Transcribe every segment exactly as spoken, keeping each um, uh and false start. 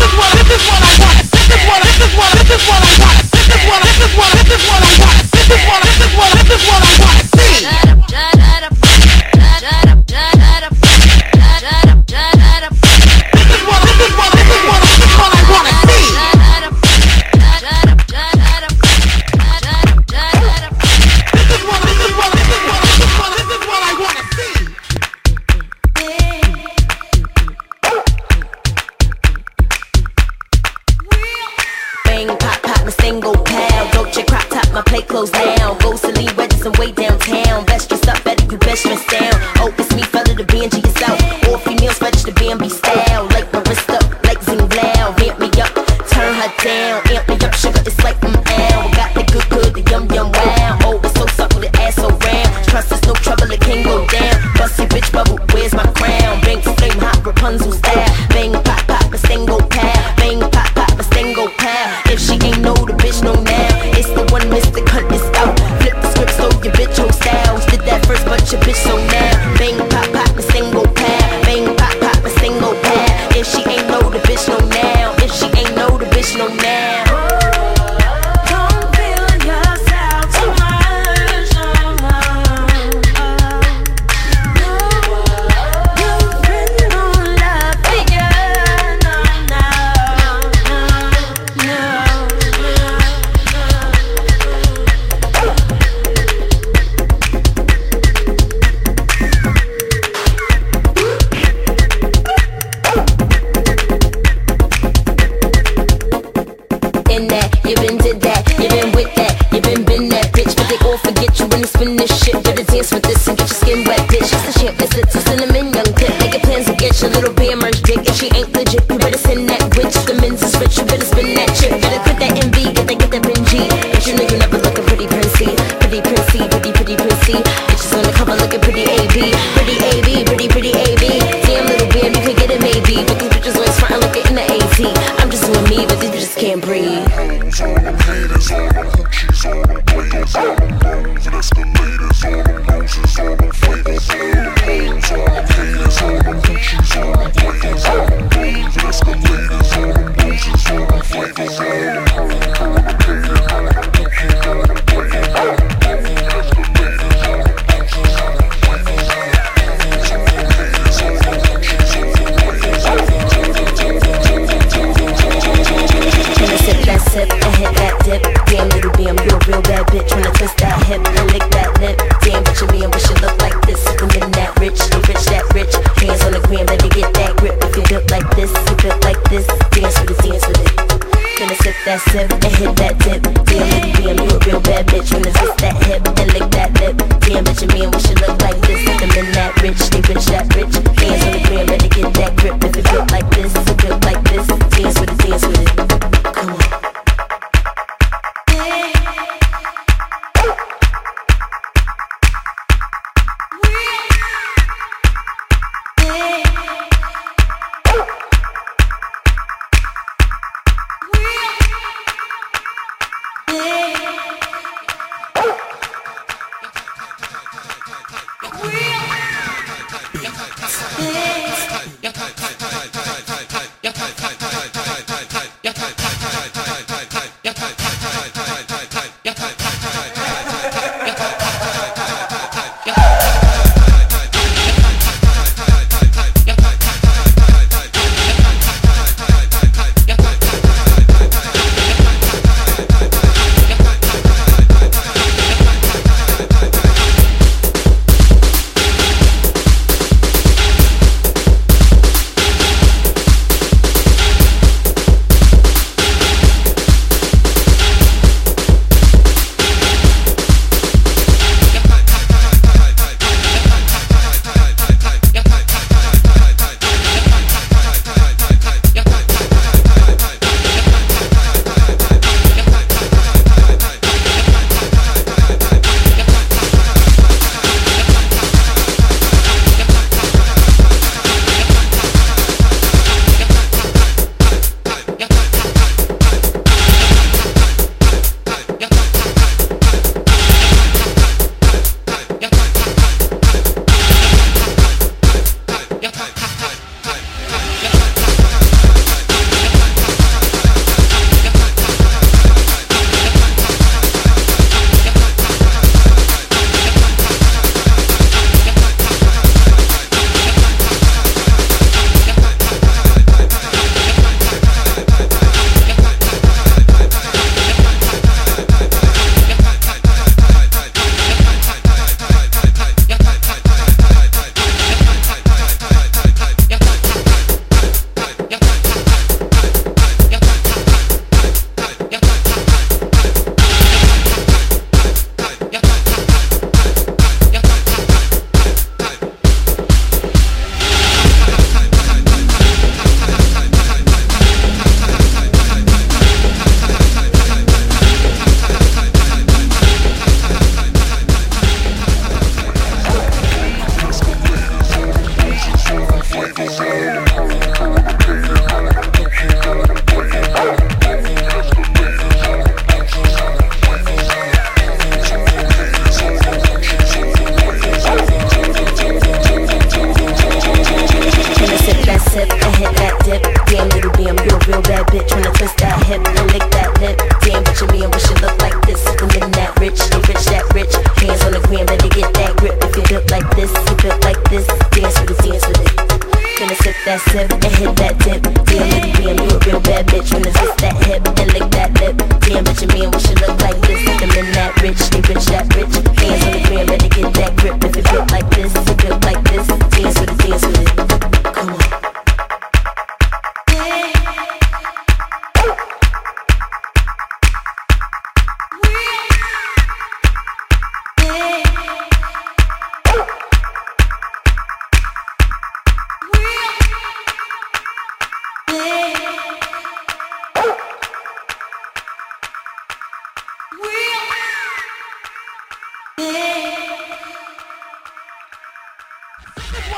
is what this is what I wanna this is what this is what this is what I wanna this is what this is what this is what I wanna this is what this is what this is what I wanna see. Shut up, shut up, shut up, shut up, shut up, shut up. This is what this is what this is what this is what I wanna see. Shut up, shut up, shut up, shut up, shut up. This is what this is what this is what this is what this is what I wanna see. Single pal, Dolce crop top, my plate closed down. Go Celine wedges and way downtown. Best dressed up, better you best dressed down. Oh, it's me, fella, the B and G yourself. All females fetish the B and B style. Like my wrist up, like Zing Blau. Vamp me up, turn her down. Amp me up, sugar, it's like mm ow. Got the good, good, the yum, yum, wow. Oh, it's so supple, the ass so round. Trust us, no trouble, it can't go down. Bust your bitch bubble, where's my crown? Bank flame hot, Rapunzel style. Bang, pop, pop, my single pal. Bang, pop, pop, my single pal. If she ain't know the bitch know now, it's the one Mister Cut is out. Flip the script so your bitch whole styles. Did that first but your bitch so now. Bang pop pop a single pad. Bang pop pop a single pad. If she ain't know the bitch know now. If she ain't know the bitch know now. Don't feel yourself too much. You've been on love figure. No, no, no. you when you spin this shit. Better dance with this and get your skin wet, bitch. It's the champ, it's it's a cinnamon young tip. Make your plans to get your little beer merch dick. If she ain't legit, you better send that witch. The men's is rich, you better spin that chip. Better quit that envy, get that, get that Benji. But you know you never looking pretty princey. Pretty princey, pretty, pretty princey. Bitches on the cover looking pretty A B. Pretty A B, pretty, pretty A B. Damn little bam, you could get it maybe. But these bitches always frontin' looking in the A T. I'm just doing me, but these bitches can't breathe. All them haters, all them hoochies, all them players, all them hoes and escalators, all them roses, all them flavors, all them hoes, all them haters, all them hoochies, all them players, all them hoes and escalators, all them roses, all them flavors, all them hoes, all them haters, all them hoochies, all them players, all them hoes and escalators, all them roses, all them flavors, all them hoes, all them haters, all them hoochies, all them players, all them hoes, all them Sip and hit that dip. Damn little bam, you a real bad bitch. When I twist that hip and lick that lip. Damn bitch, you and wish you look like this. If I'm in that rich, they rich that rich. Hands on the gram, better get that grip. If you built like this, you built like this. Dance with it, dance with it. Gonna sip that sip and hit that dip. Damn little bam, you a real bad bitch. When I twist that hip and lick that lip. Damn bitch, you and wish you look like this. If I'm in that rich, they rich that rich. Hands on the gram, better get that grip. If you built like this, you built like this. Dance with it, dance with it. Come on.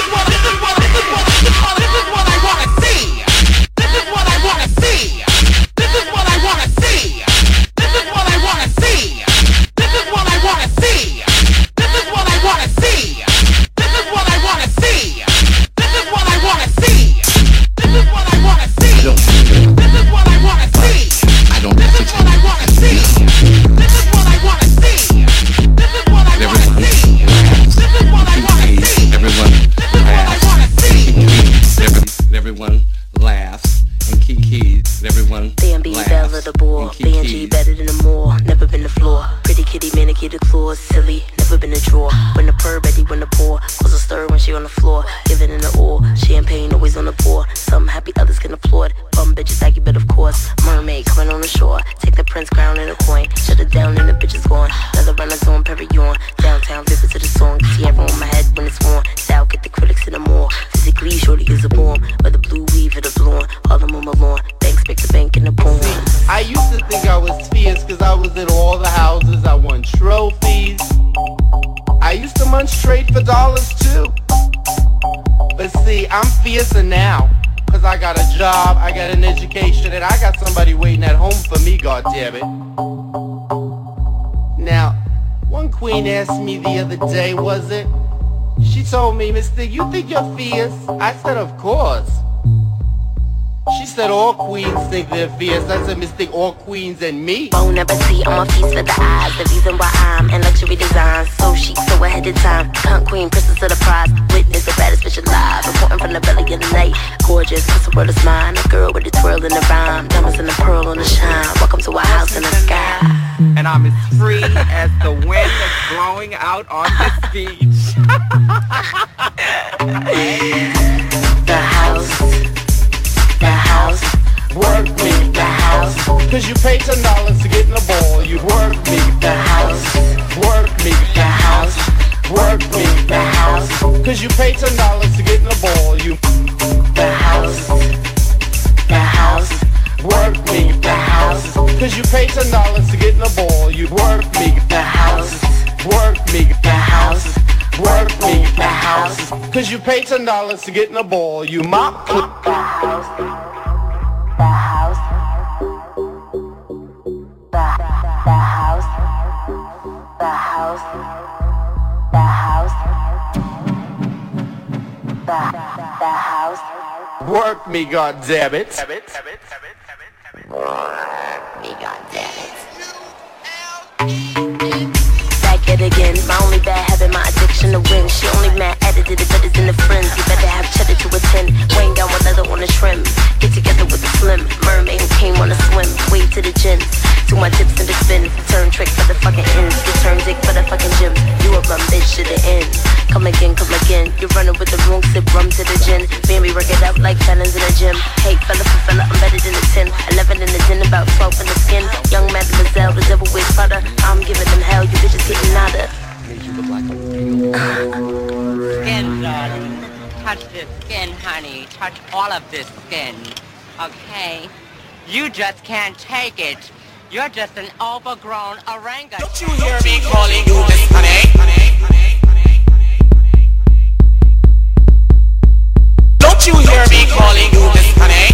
is what this is what this is what this is what this is what I wanna see. This is what I wanna see. This is what I wanna see. This is what I wanna see. This is what I wanna see. This is what I wanna see. This is what I wanna see. This is what I wanna see. This is what I wanna see. This is what I wanna see. I don't This is what I wanna see. This is what I wanna see. This is what I wanna see. This is what I wanna see. Everyone laughs. Everyone laughs and kiki. Everyone Bambi, Belle of the Boar, Benji, better than the Moor. Never been the floor. Pretty kitty, manicured claws. Silly, never been a drawer. When the purr, ready when the pour. Cause a stir when she on the floor. Giving in the oil. Champagne always on the pour. Some happy, others can applaud. Bum bitches like you, but of course. Mermaid coming on the shore. Take the prince crown and a coin. Shut it down and the bitch is gone. Leather runners on Perignon. Downtown, vivid to the song. Tiara on my head when it's worn. South, get the critics in the more. Physically, shorty is a bomb. Whether blue weave or the blonde. All them on my lawn. Banks make the bank in the porn. I used to think I was fierce cause I was in all the houses, I won trophies. I used to munch trade for dollars too. But see, I'm fiercer now cause I got a job, I got an education, and I got somebody waiting at home for me, goddammit. Now, one queen asked me the other day, was it? She told me, Mister, you think you're fierce? I said, of course. She said all queens think they're fierce. I said, mistake all queens and me. Bon appetit on my feast for the eyes. The reason why I'm in luxury design. So chic, so ahead of time. Cunt queen, princess of the prize. Witness the baddest bitch alive. Reporting from the belly of the night. Gorgeous, cause the world is mine. A girl with a twirl in the rhyme. Diamonds and the pearl on the shine. Welcome to our house in the sky. And I'm as free as the wind that's blowing out on this beach. The house. The house, work me, the house, cause you pay ten dollars to get in the ball. You work me, the house, work me, the house, work me, the house, cause you pay ten dollars to get in the ball. You, the house, the house, work me, the house, cause you pay ten dollars to get in the ball. You work me, the house, work me, the house, work me, the house, cause you pay ten dollars to get in the ball. You mop, clip, the house, the house, the, the house, the house, the house, the, the house, work me, goddammit. me goddammit. Back at again, my only bad habit, my addiction. fresh in the wind. She only mad at it, did it better than the friends. You better have cheddar to attend. Weighing down with leather on a trim. Get together with the slim mermaid who came on a swim. Way to the gin. To my tips and the spin. Turn trick for the fucking ends. You turn dick for the fucking gym. You a bum bitch to the end. Come again, come again. You're running with the wrong sip rum to the gin. Baby, work it out like felons in a gym. Hey, fella for fella, I'm better than a ten. Eleven in the tin, about twelve in the skin. Young mademoiselle, the devil with butter. I'm giving them hell, you bitches getting nada. Skin, darling. Touch this skin, honey. Touch all of this skin. Okay? You just can't take it. You're just an overgrown orangutan. Don't you hear me calling you Miss Honey? Don't you hear me calling you Miss Honey?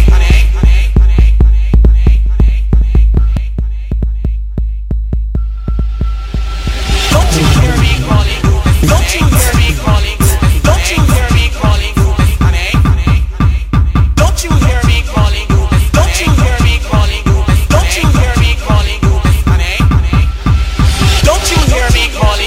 Don't you hear me calling you Miss Honey? Don't you hear me calling you Miss Honey? Don't you hear me calling you Miss Honey? Don't you hear me calling you Miss Honey? Don't you hear me calling you Miss Honey? Don't you hear me calling you Miss Honey? Don't you hear me calling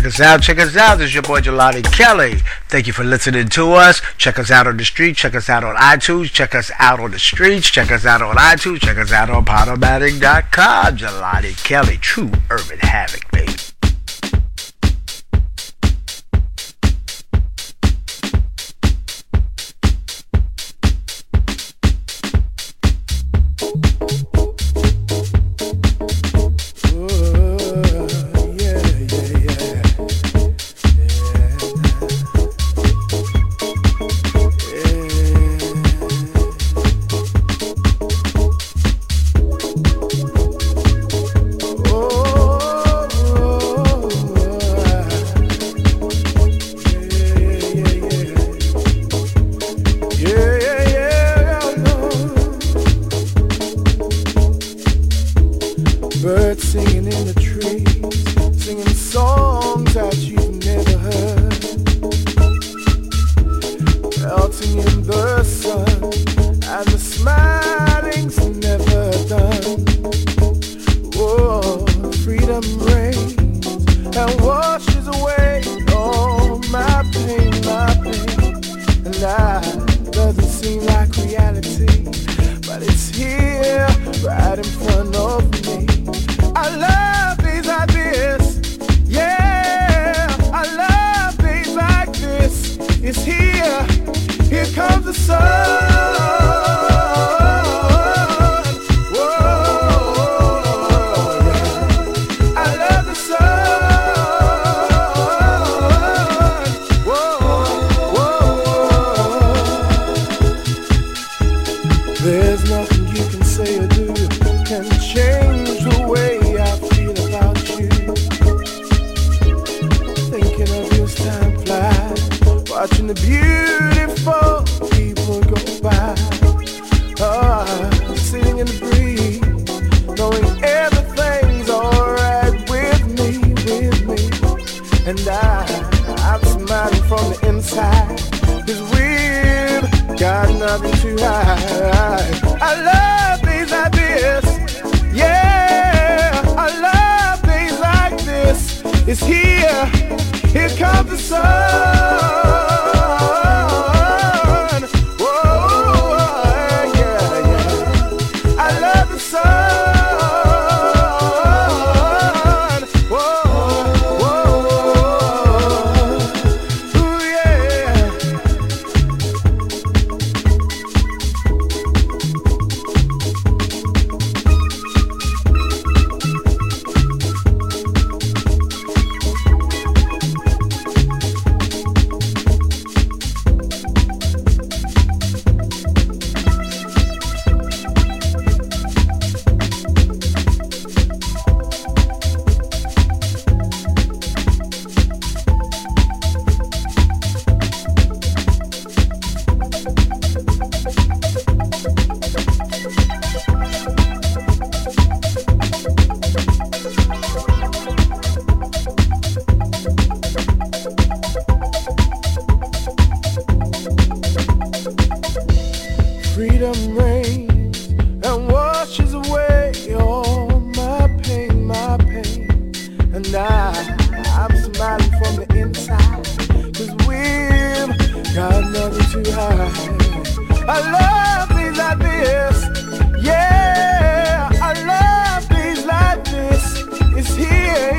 Check us out, check us out. This is your boy Jelani Kelly. Thank you for listening to us. Check us out on the street. Check us out on iTunes. Check us out on the streets. Check us out on iTunes. Check us out on Podomatic dot com. Jelani Kelly, true urban havoc, baby.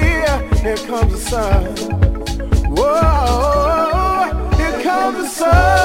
Here comes the sun. Whoa, here comes the sun.